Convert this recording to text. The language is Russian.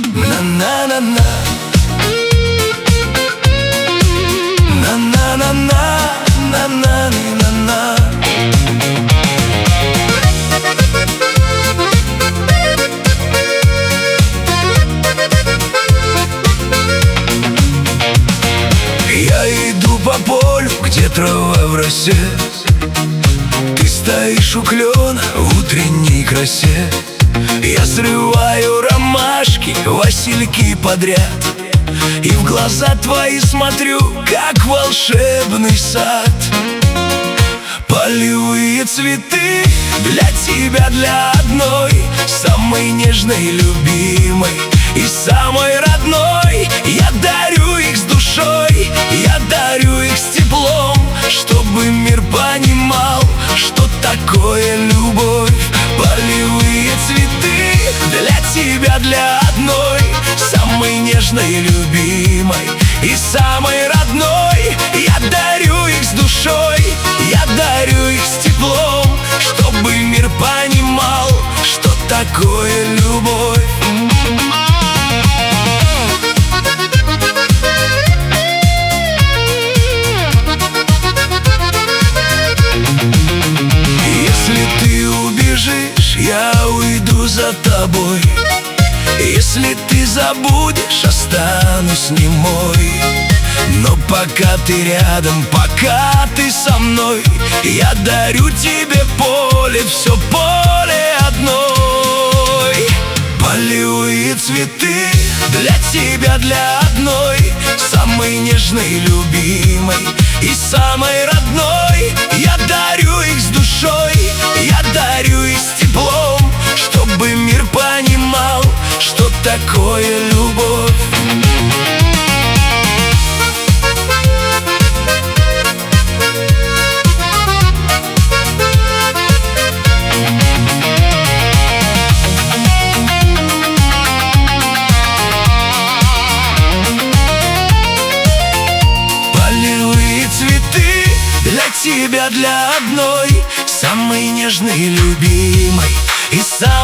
На-на-на-на, на-на-на-на, на-на-на-на. Я иду по полю, где трава в росе. Ты стоишь у клена в утренней красе. Я срываю ромашки, васильки подряд, и в глаза твои смотрю, как волшебный сад. Полевые цветы для тебя, для одной, самой нежной, любимой и самой родной. Я дарю их с душой, я дарю их с теплом, чтобы мир понимал, что такое любовь. Полевые цветы для тебя, для одной, самой нежной, любимой и самой родной. Я дарю их с душой, я дарю их с теплом, чтобы мир понимал, что такое любовь. Если ты убежишь, я уйду за тобой. Если ты забудешь, останусь немой. Но пока ты рядом, пока ты со мной, я дарю тебе поле, все поле одной. Полевые цветы для тебя, для одной, самой нежной, любимой и самой родной. Я дарю их с душой, я дарю их с теплом, чтобы мир понимал, что такое любовь. Для тебя, для одной, самой нежной, любимой и самой